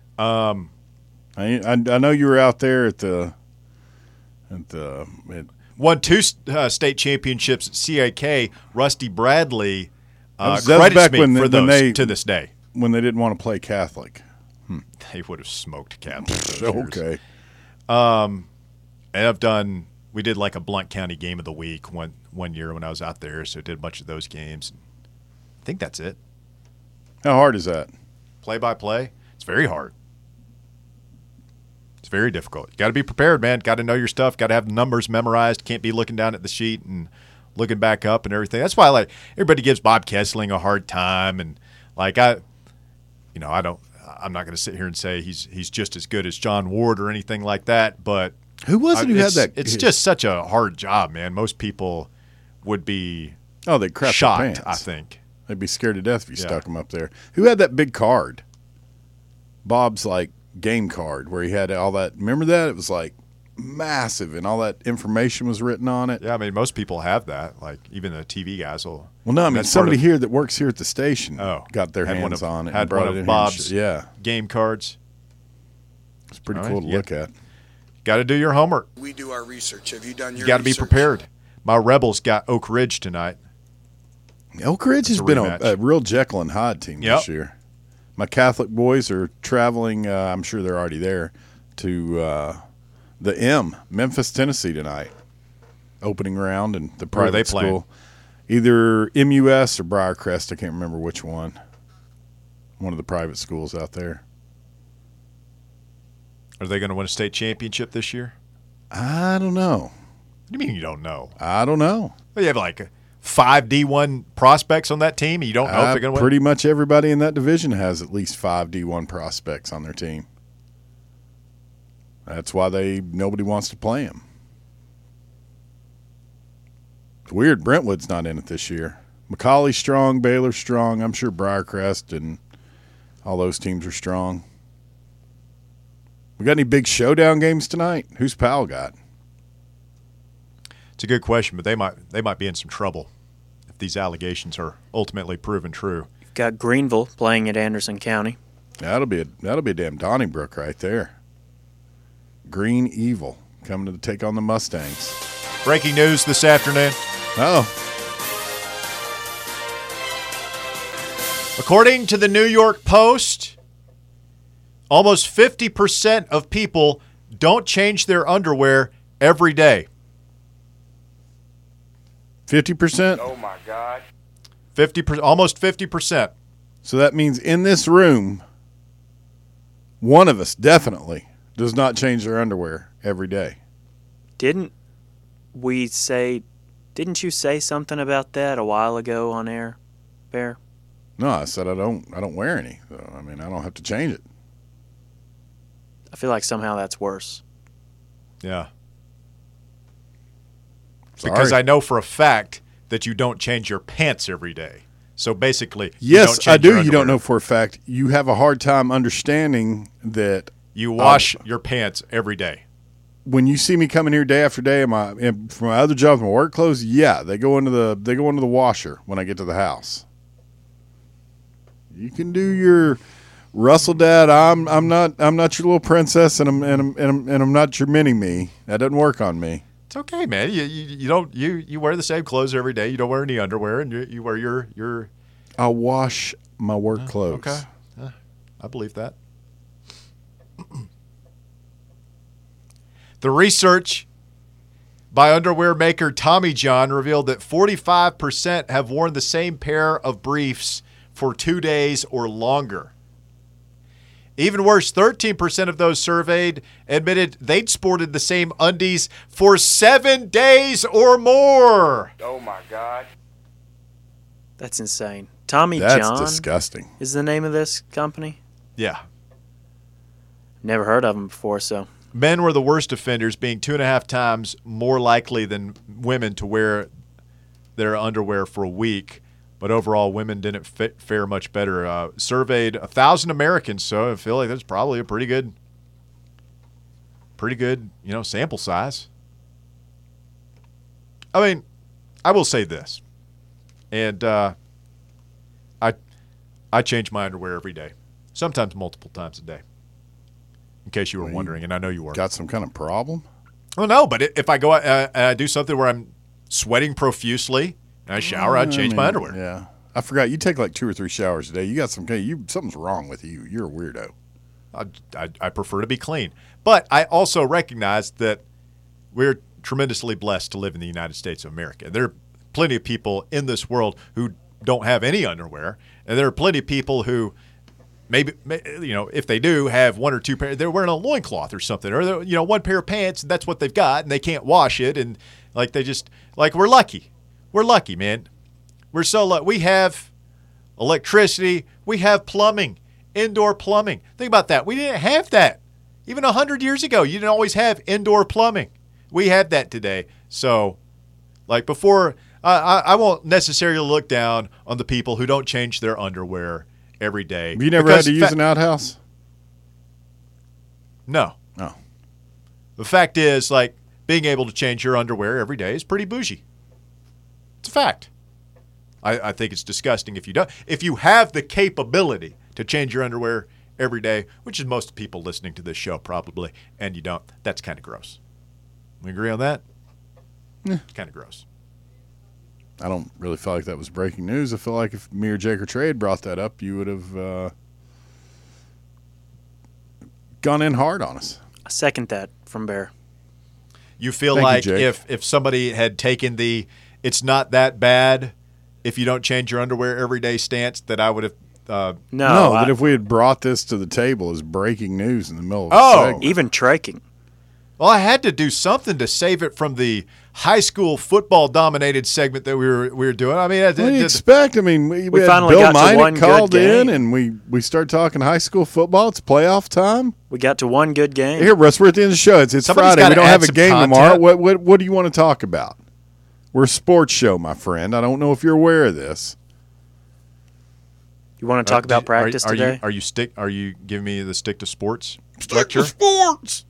Speaker 1: Um,
Speaker 4: I, I I know you were out there at the at the at
Speaker 1: won two uh, state championships at C A K. Rusty Bradley uh,
Speaker 4: was- that was
Speaker 1: credits
Speaker 4: back
Speaker 1: me
Speaker 4: when-
Speaker 1: for
Speaker 4: when
Speaker 1: those
Speaker 4: they-
Speaker 1: to this day.
Speaker 4: When they didn't want to play Catholic.
Speaker 1: They would have smoked Catholic those years.
Speaker 4: Okay.
Speaker 1: And I've done – we did like a Blount County Game of the Week one, one year when I was out there, so I did a bunch of those games. I think that's it.
Speaker 4: How hard is that?
Speaker 1: Play-by-play, it's very hard. It's very difficult. You got to be prepared, man. Got to know your stuff. Got to have the numbers memorized. Can't be looking down at the sheet and looking back up and everything. That's why like everybody gives Bob Kessling a hard time, and like I, you know, I don't. I'm not going to sit here and say he's he's just as good as John Ward or anything like that. But
Speaker 4: Who was it who
Speaker 1: I-
Speaker 4: had
Speaker 1: it's,
Speaker 4: that?
Speaker 1: It's just such a hard job, man. Most people would be
Speaker 4: oh, they crap their
Speaker 1: shocked.
Speaker 4: pants.
Speaker 1: I think.
Speaker 4: They'd be scared to death if you
Speaker 1: Yeah.
Speaker 4: stuck them up there. Who had that big card? Bob's like game card where he had all that. Remember that? It was like massive, and all that information was written on it.
Speaker 1: Yeah, I mean, most people have that. Like even the T V guys will.
Speaker 4: Well, no, I mean
Speaker 1: that's part
Speaker 4: somebody
Speaker 1: of-
Speaker 4: here that works here at the station
Speaker 1: Oh,
Speaker 4: got their
Speaker 1: had
Speaker 4: hands
Speaker 1: one of-
Speaker 4: on it.
Speaker 1: had
Speaker 4: and brought
Speaker 1: one
Speaker 4: it
Speaker 1: of
Speaker 4: in here and
Speaker 1: Bob's
Speaker 4: sh- yeah,
Speaker 1: game cards.
Speaker 4: it's pretty
Speaker 1: All
Speaker 4: cool
Speaker 1: right,
Speaker 4: to
Speaker 1: yeah.
Speaker 4: look at.
Speaker 1: Got to do your homework.
Speaker 7: We do our research. Have you done your
Speaker 1: You got to be
Speaker 7: research?
Speaker 1: prepared. My Rebels got Oak Ridge tonight.
Speaker 4: Oak Ridge has
Speaker 1: a
Speaker 4: been a,
Speaker 1: rematch.
Speaker 4: a real Jekyll and Hyde team
Speaker 1: Yep.
Speaker 4: this year. My Catholic boys are traveling. Uh, I'm sure they're already there to uh, the M, Memphis, Tennessee tonight. Opening round and the
Speaker 1: Where are
Speaker 4: private
Speaker 1: they playing?
Speaker 4: school, either M U S or Briarcrest. I can't remember which one. One of the private schools out there.
Speaker 1: Are they going to win a state championship this year?
Speaker 4: I don't know.
Speaker 1: What do you mean you don't know?
Speaker 4: I don't know.
Speaker 1: Well, you have like five D one prospects on that team, and you don't know if
Speaker 4: Uh,
Speaker 1: they're going to win?
Speaker 4: pretty much everybody in that division has at least five D one prospects on their team. That's why they nobody wants to play them. It's weird Brentwood's not in it this year. McCauley's strong, Baylor's strong. I'm sure Briarcrest and all those teams are strong. We got any big showdown games tonight? Who's Powell got?
Speaker 1: It's a good question, but they might they might be in some trouble if these allegations are ultimately proven true.
Speaker 3: You've got Greenville playing at Anderson County.
Speaker 4: That'll be a that'll be a damn Donnybrook right there. Green Evil coming to take on the Mustangs.
Speaker 1: Breaking news this afternoon.
Speaker 4: Oh,
Speaker 1: According to the New York Post, almost fifty percent of people don't change their underwear every day.
Speaker 4: fifty percent?
Speaker 7: Oh my God.
Speaker 1: fifty percent, almost fifty percent.
Speaker 4: So that means in this room, one of us definitely does not change their underwear every day.
Speaker 3: Didn't we say, didn't you say something about that a while ago on air, Bear?
Speaker 4: No, I said I don't I don't wear any. So, I mean, I don't have to change it.
Speaker 3: I feel like somehow that's worse.
Speaker 1: Yeah.
Speaker 4: Sorry.
Speaker 1: Because I know for a fact that you don't change your pants every day. So basically, you
Speaker 4: Yes,
Speaker 1: don't change
Speaker 4: I do.
Speaker 1: your
Speaker 4: You don't
Speaker 1: underwear.
Speaker 4: know for a fact. You have a hard time understanding that
Speaker 1: You wash your pants every day.
Speaker 4: when you see me coming here day after day in my in, from my other jobs, my work clothes, yeah, they go into the they go into the washer when I get to the house. You can do your Russell Dad. I'm I'm not I'm not your little princess, and I'm and I'm and I'm, and I'm not your mini me. That doesn't work on me.
Speaker 1: It's okay, man. You, you you don't you you wear the same clothes every day. You don't wear any underwear, and you you wear your your.
Speaker 4: I'll wash my work clothes.
Speaker 1: Okay, yeah, I believe that. The research by underwear maker Tommy John revealed that forty-five percent have worn the same pair of briefs for two days or longer. Even worse, thirteen percent of those surveyed admitted they'd sported the same undies for seven days or more.
Speaker 7: Oh my God.
Speaker 3: That's insane. Tommy
Speaker 4: That's
Speaker 3: John
Speaker 4: disgusting.
Speaker 3: is the name of this company.
Speaker 1: Yeah.
Speaker 3: Never heard of him before, so
Speaker 1: Men were the worst offenders, being two and a half times more likely than women to wear their underwear for a week. But overall, women didn't fit, fare much better. Uh, surveyed a thousand Americans, so I feel like that's probably a pretty good, pretty good, you know, sample size. I mean, I will say this, and uh, I, I change my underwear every day, sometimes multiple times a day. In case you were
Speaker 4: Well, you
Speaker 1: wondering, and I know you were.
Speaker 4: Got some kind of problem?
Speaker 1: Well, no, but if I go out uh, and I do something where I'm sweating profusely and I shower, I change
Speaker 4: I
Speaker 1: my
Speaker 4: mean,
Speaker 1: underwear.
Speaker 4: Yeah. I forgot. You take like two or three showers a day. You got some, you, something's wrong with you. You're a weirdo.
Speaker 1: I, I, I prefer to be clean. But I also recognize that we're tremendously blessed to live in the United States of America. There are plenty of people in this world who don't have any underwear, and there are plenty of people who maybe, you know, if they do have one or two pairs, they're wearing a loincloth or something, or, they're, you know, one pair of pants, and that's what they've got, and they can't wash it, and, like, they just, like, we're lucky. We're lucky, man. We're so lucky. We have electricity. We have plumbing, indoor plumbing. Think about that. We didn't have that. Even one hundred years ago, you didn't always have indoor plumbing. We have that today. So, like before, I, I, I won't necessarily look down on the people who don't change their underwear every day.
Speaker 4: Have you never
Speaker 1: Because
Speaker 4: had to
Speaker 1: fa-
Speaker 4: use an outhouse?
Speaker 1: No.
Speaker 4: No.
Speaker 1: The fact is, like, being able to change your underwear every day is pretty bougie. It's a fact. I, I think it's disgusting if you don't. If you have the capability to change your underwear every day, which is most people listening to this show probably, and you don't, that's kind of gross. We agree on that?
Speaker 4: Yeah.
Speaker 1: It's kind of gross.
Speaker 4: I don't really feel like that was breaking news. I feel like if me or Jake or Trey had brought that up, you would have uh, gone in hard on us.
Speaker 3: I second that from Bear.
Speaker 1: You feel
Speaker 4: Thank you,
Speaker 1: like
Speaker 4: Jake.
Speaker 1: if, if somebody had taken the it's not that bad if you don't change your underwear every day stance, that I would have uh,
Speaker 3: No,
Speaker 4: no,
Speaker 3: I-
Speaker 4: but if we had brought this to the table as breaking news in the middle of
Speaker 1: Oh!
Speaker 4: a segment.
Speaker 3: even traking.
Speaker 1: Well, I had to do something to save it from the high school football-dominated segment that we were we were doing. I mean, I
Speaker 4: What do you
Speaker 1: did-
Speaker 4: expect? I mean, we, we,
Speaker 3: We
Speaker 4: had
Speaker 3: finally
Speaker 4: Bill
Speaker 3: got to one
Speaker 4: Minnick
Speaker 3: good
Speaker 4: called in,
Speaker 3: game.
Speaker 4: and we, we start talking high school football. It's playoff time.
Speaker 3: We got to one good game.
Speaker 4: Here, Russ, we're at the end of the show. It's, it's
Speaker 1: Somebody's
Speaker 4: Friday.
Speaker 1: gotta
Speaker 4: We don't
Speaker 1: add
Speaker 4: have a
Speaker 1: some
Speaker 4: game
Speaker 1: content.
Speaker 4: tomorrow. What, what what do you want to talk about? We're a sports show, my friend. I don't know if you're aware of this.
Speaker 3: You want to talk
Speaker 1: Uh,
Speaker 3: about
Speaker 1: do-
Speaker 3: practice
Speaker 1: are, are
Speaker 3: today?
Speaker 1: You, are you stick? Are you giving me the stick to sports
Speaker 4: Stick to
Speaker 1: lecture?
Speaker 4: sports.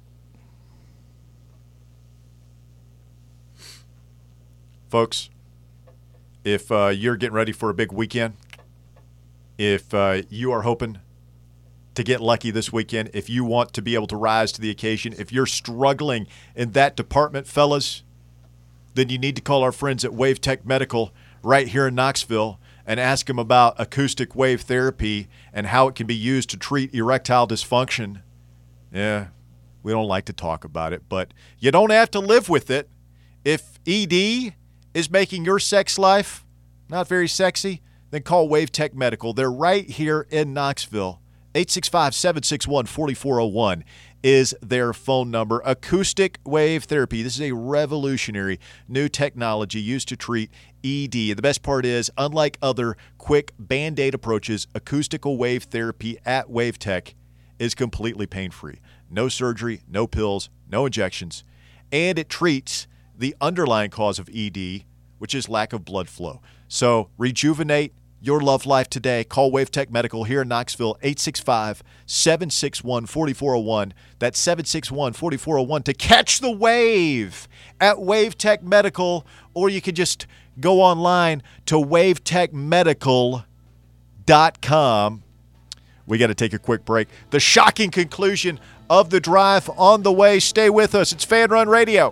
Speaker 1: Folks, if uh, you're getting ready for a big weekend, if uh, you are hoping to get lucky this weekend, if you want to be able to rise to the occasion, if you're struggling in that department, fellas, then you need to call our friends at Wave Tech Medical right here in Knoxville and ask them about acoustic wave therapy and how it can be used to treat erectile dysfunction. Yeah, we don't like to talk about it, but you don't have to live with it. If E D is making your sex life not very sexy, then call Wave Tech Medical. They're right here in Knoxville. eight six five, seven six one, four four zero one is their phone number. Acoustic wave therapy. This is a revolutionary new technology used to treat E D. The best part is, unlike other quick Band-Aid approaches, acoustical wave therapy at Wave Tech is completely pain-free. No surgery, no pills, no injections, and it treats the underlying cause of E D, which is lack of blood flow. So rejuvenate your love life today. Call Wave Tech Medical here in Knoxville, eight six five, seven six one, four four zero one. That's seven six one, four four zero one to catch the wave at Wave Tech Medical, or you can just go online to wave tech medical dot com. We got to take a quick break. The shocking conclusion of the drive on the way. Stay with us. It's Fan Run Radio.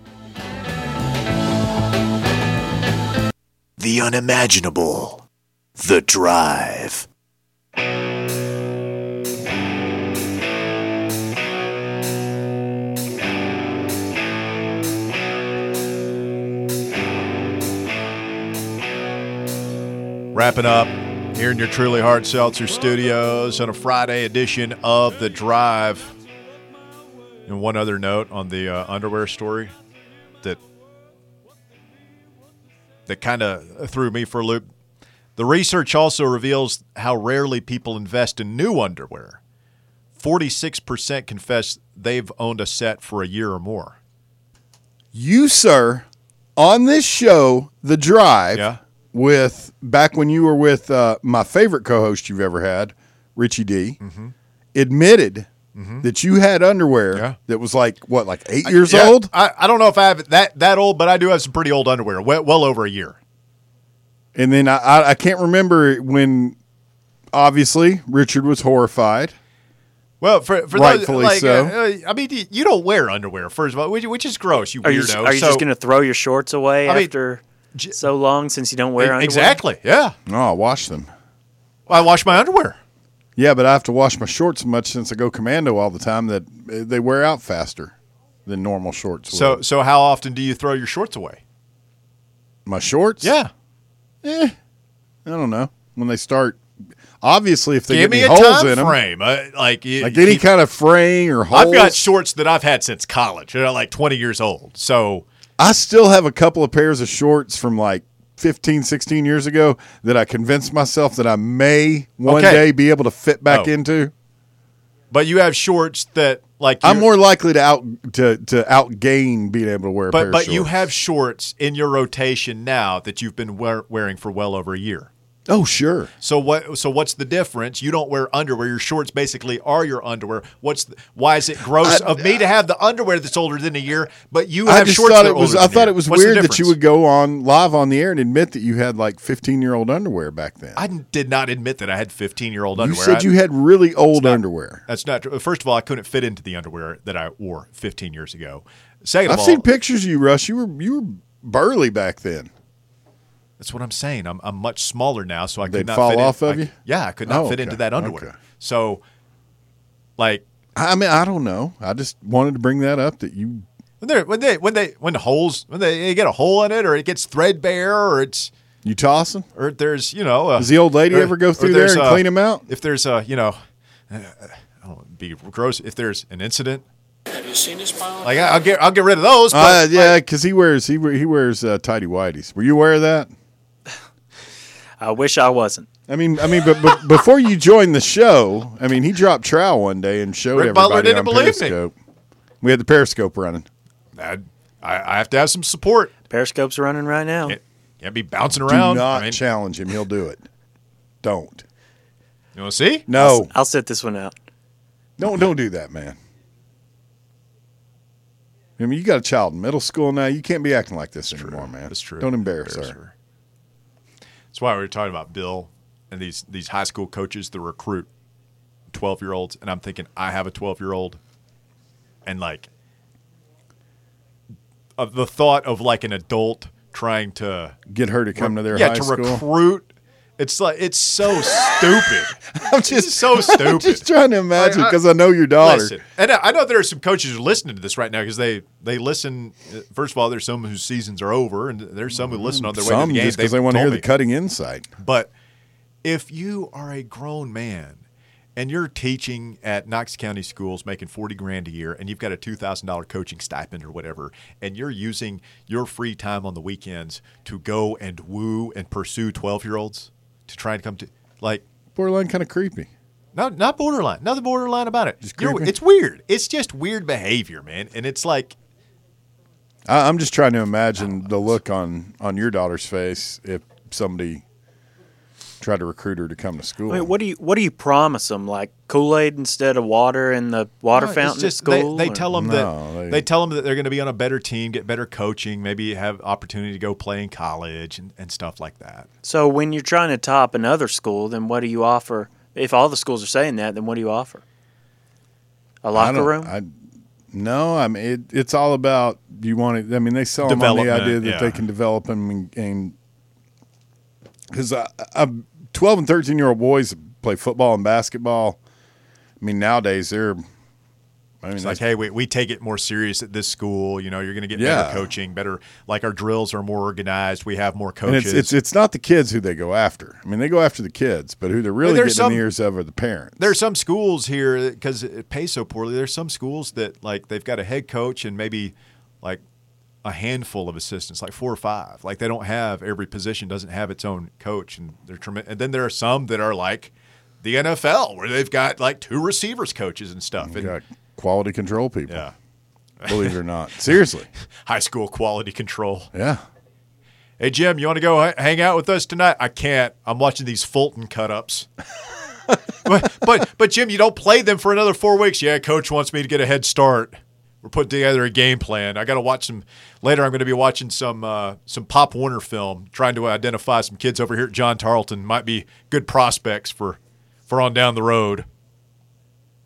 Speaker 2: The unimaginable. The Drive.
Speaker 1: Wrapping up here in your Truly Hard Seltzer Studios on a Friday edition of The Drive. And one other note on the uh, underwear story that that kind of threw me for a loop. The research also reveals how rarely people invest in new underwear. forty-six percent confess they've owned a set for a year or more.
Speaker 4: You, sir, on this show, The Drive,
Speaker 1: Yeah.
Speaker 4: with back when you were with uh, my favorite co-host you've ever had, Richie D,
Speaker 1: Mm-hmm.
Speaker 4: admitted that you had underwear
Speaker 1: Yeah.
Speaker 4: that was like, what, like eight years
Speaker 1: Yeah,
Speaker 4: old?
Speaker 1: I, I don't know if I have it that, that old, but I do have some pretty old underwear, well, well over a year.
Speaker 4: And then I, I, I can't remember when, obviously, Richard was horrified
Speaker 1: Well, for, for
Speaker 4: Rightfully
Speaker 1: those, like,
Speaker 4: so.
Speaker 1: uh, I mean, you- you don't wear underwear, first of all, which, which is gross, you
Speaker 3: Are you,
Speaker 1: weirdo.
Speaker 3: are you
Speaker 1: so,
Speaker 3: just going to throw your shorts away
Speaker 1: I mean,
Speaker 3: after
Speaker 1: j-
Speaker 3: so long since you don't wear underwear?
Speaker 1: Exactly, yeah.
Speaker 4: No, I wash them.
Speaker 1: I wash my underwear.
Speaker 4: Yeah, but I have to wash my shorts so much since I go commando all the time that uh, they wear out faster than normal shorts
Speaker 1: So,
Speaker 4: would.
Speaker 1: so how often do you throw your shorts away?
Speaker 4: My shorts?
Speaker 1: Yeah.
Speaker 4: Eh, I don't know. When they start, obviously, if they
Speaker 1: Give
Speaker 4: get
Speaker 1: me
Speaker 4: any
Speaker 1: a
Speaker 4: holes
Speaker 1: time
Speaker 4: in them,
Speaker 1: frame. Uh, like you,
Speaker 4: like any
Speaker 1: you-
Speaker 4: kind of fraying or holes.
Speaker 1: I've got shorts that I've had since college. They're like twenty years old. So
Speaker 4: I still have a couple of pairs of shorts from like fifteen, sixteen years ago that I convinced myself that I may one
Speaker 1: Okay.
Speaker 4: day be able to fit back
Speaker 1: Oh.
Speaker 4: into.
Speaker 1: But you have shorts that like
Speaker 4: I'm
Speaker 1: you're-
Speaker 4: more likely to out to to outgain being able to wear a pair
Speaker 1: But
Speaker 4: of
Speaker 1: but
Speaker 4: shorts.
Speaker 1: you have shorts in your rotation now that you've been wear, wearing for well over a year.
Speaker 4: Oh, sure.
Speaker 1: So what? So what's the difference? You don't wear underwear. Your shorts basically are your underwear. What's the, why is it gross
Speaker 4: I-
Speaker 1: of me to have the underwear that's older than a year, but you
Speaker 4: I
Speaker 1: have
Speaker 4: just
Speaker 1: shorts
Speaker 4: thought
Speaker 1: that
Speaker 4: it
Speaker 1: are
Speaker 4: was.
Speaker 1: older
Speaker 4: I
Speaker 1: than a
Speaker 4: thought
Speaker 1: year?
Speaker 4: it was
Speaker 1: What's the
Speaker 4: weird that you
Speaker 1: difference?
Speaker 4: would go on live on the air and admit that you had like fifteen year old underwear back then.
Speaker 1: I did not admit that I had fifteen year old
Speaker 4: you
Speaker 1: underwear.
Speaker 4: said
Speaker 1: I-
Speaker 4: you had really old
Speaker 1: not-
Speaker 4: underwear.
Speaker 1: That's not true. First of all, I couldn't fit into the underwear that I wore fifteen years ago. Second
Speaker 4: I've
Speaker 1: of all,
Speaker 4: seen pictures of you, Russ. You were you were burly back then.
Speaker 1: that's what I'm saying. I'm I'm much smaller now, so I
Speaker 4: They'd
Speaker 1: could not
Speaker 4: fall
Speaker 1: fit
Speaker 4: off
Speaker 1: in,
Speaker 4: of
Speaker 1: I-
Speaker 4: you?
Speaker 1: Yeah, I could not
Speaker 4: Oh,
Speaker 1: fit
Speaker 4: okay.
Speaker 1: into that underwear.
Speaker 4: Okay.
Speaker 1: So, like
Speaker 4: I mean, I don't know. I just wanted to bring that up that you.
Speaker 1: when they when they when they when the holes when they, they get a hole in it, or it gets threadbare, or it's
Speaker 4: You tossing?
Speaker 1: or there's you know uh,
Speaker 4: Does the old lady
Speaker 1: or-
Speaker 4: ever go
Speaker 1: or
Speaker 4: through there
Speaker 1: there's,
Speaker 4: and
Speaker 1: uh,
Speaker 4: clean them out?
Speaker 1: If there's a you know, uh, I don't want to be gross. If there's an incident,
Speaker 7: Have you seen this pile?
Speaker 1: like I- I'll get I'll get rid of those. But
Speaker 4: Uh, yeah,
Speaker 1: like,
Speaker 4: because he wears he we- he wears uh, tidy whities. Were you aware of that?
Speaker 3: I wish I wasn't.
Speaker 4: I mean, I mean, but, but before you joined the show, I mean, he dropped trowel one day and showed
Speaker 1: Rick Butler
Speaker 4: everybody
Speaker 1: didn't
Speaker 4: on
Speaker 1: believe me.
Speaker 4: Periscope. We had the Periscope running.
Speaker 1: I, I have to have some support.
Speaker 3: Periscope's running right now.
Speaker 1: Can't, can't be bouncing
Speaker 4: Do
Speaker 1: around.
Speaker 4: not
Speaker 1: I mean,
Speaker 4: challenge him; he'll do it. Don't.
Speaker 1: you want to see?
Speaker 4: No,
Speaker 3: I'll sit this one out.
Speaker 4: don't don't do that, man. I mean, you got a child in middle school now. You can't be acting like this anymore, man.
Speaker 1: That's true.
Speaker 4: Don't embarrass,
Speaker 1: Embarrass
Speaker 4: her.
Speaker 1: That's why we were talking about Bill and these these high school coaches that recruit twelve year olds, and I'm thinking I have a twelve year old, and like of the thought of like an adult trying to
Speaker 4: Get her to come to their
Speaker 1: yeah
Speaker 4: high
Speaker 1: to
Speaker 4: school.
Speaker 1: recruit. It's like it's so stupid.
Speaker 4: I'm
Speaker 1: It's
Speaker 4: just
Speaker 1: so stupid.
Speaker 4: I'm just trying to imagine
Speaker 1: I- I-
Speaker 4: because I, know your daughter.
Speaker 1: Listen, and I I know there are some coaches who are listening to this right now because they they listen. First of all, there's some whose seasons are over, and there's some who listen on their way to
Speaker 4: Some
Speaker 1: the game.
Speaker 4: just because
Speaker 1: They've
Speaker 4: they want to
Speaker 1: told
Speaker 4: hear
Speaker 1: me.
Speaker 4: the cutting insight.
Speaker 1: But if you are a grown man and you're teaching at Knox County schools making forty grand a year and you've got a two thousand dollars coaching stipend or whatever, and you're using your free time on the weekends to go and woo and pursue twelve-year-olds to try and come to, like,
Speaker 4: Borderline kind of creepy.
Speaker 1: not, not borderline, nothing borderline about it.
Speaker 4: Just
Speaker 1: You're-
Speaker 4: creepy?
Speaker 1: it's weird. It's just weird behavior, man. And it's like,
Speaker 4: I, I'm just trying to imagine the look on on your daughter's face if somebody tried to recruit her to come to school.
Speaker 3: I mean, what do you what do you promise them? Like Kool-Aid instead of water in the water
Speaker 1: No, it's
Speaker 3: fountain
Speaker 1: just-
Speaker 3: at school?
Speaker 1: They, they
Speaker 3: or-
Speaker 1: tell them
Speaker 4: No,
Speaker 1: that
Speaker 4: they-
Speaker 1: they, tell them that they're going to be on a better team, get better coaching, maybe have opportunity to go play in college and, and stuff like that.
Speaker 3: So when you're trying to top another school, then what do you offer? If all the schools are saying that, then what do you offer? A
Speaker 4: I
Speaker 3: locker
Speaker 4: don't-
Speaker 3: room?
Speaker 4: I, no, I mean it, it's all about you want it. I mean they sell them on the
Speaker 1: Development,
Speaker 4: idea that
Speaker 1: yeah.
Speaker 4: they can develop them and because I, I, twelve and thirteen year old boys play football and basketball. I mean nowadays they're. I mean
Speaker 1: It's
Speaker 4: they-
Speaker 1: like, hey, we, we take it more serious at this school. You know, you're going to get
Speaker 4: Yeah.
Speaker 1: better coaching, better, like our drills are more organized. We have more
Speaker 4: and
Speaker 1: coaches.
Speaker 4: it's, it's it's not the kids who they go after. I mean they go after the kids, but who they're really
Speaker 1: there's
Speaker 4: getting in
Speaker 1: some-
Speaker 4: the ears of are the parents.
Speaker 1: There are some schools here because it pays so poorly. There's some schools that like they've got a head coach and maybe like a handful of assistants, like four or five. Like they don't have every position doesn't have its own coach, and they're tremendous. And then there are some that are like the N F L where they've got like two receivers coaches and stuff.
Speaker 4: You
Speaker 1: And,
Speaker 4: got quality control people.
Speaker 1: yeah,
Speaker 4: Believe it or not, seriously.
Speaker 1: high school quality control.
Speaker 4: Yeah.
Speaker 1: Hey Jim, you want to go h- hang out with us tonight? I can't. I'm watching these Fulton cut-ups. but, but but Jim, you don't play them for another four weeks. Yeah, coach wants me to get a head start. We're putting together a game plan. I got to watch some later. I'm going to be watching some uh, some Pop Warner film, trying to identify some kids over here at John Tarleton. Might be good prospects for for on down the road.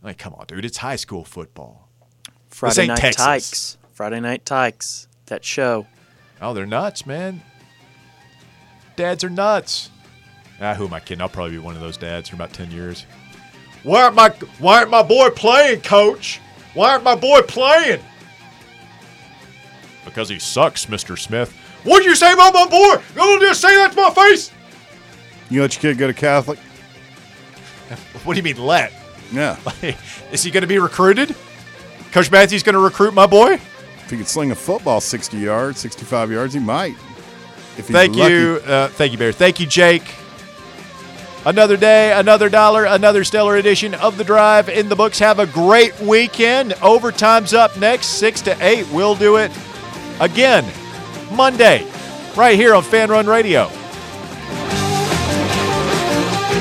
Speaker 1: Like, come on, dude. It's high school football.
Speaker 3: Friday
Speaker 1: ain't
Speaker 3: Night
Speaker 1: Texas.
Speaker 3: Tykes. Friday Night Tykes. That show.
Speaker 1: Oh, they're nuts, man. Dads are nuts. Ah, who am I kidding? I'll probably be one of those dads for about ten years. Why aren't my Why aren't my boy playing, Coach? Why aren't my boy playing? Because he sucks, Mister Smith. What'd you say about my boy? You gonna just say that to my face?
Speaker 4: You let your kid go to Catholic?
Speaker 1: What do you mean, let?
Speaker 4: Yeah.
Speaker 1: Is he going to be recruited? Coach Matthews going to recruit my boy?
Speaker 4: If he could sling a football sixty yards, sixty-five yards, he might. If he's
Speaker 1: Thank
Speaker 4: lucky.
Speaker 1: you. Uh, thank you, Bear. Thank you, Jake. Another day, another dollar, another stellar edition of The Drive in the books. Have a great weekend. Overtime's up next, six to eight. We'll do it again Monday right here on Fan Run Radio.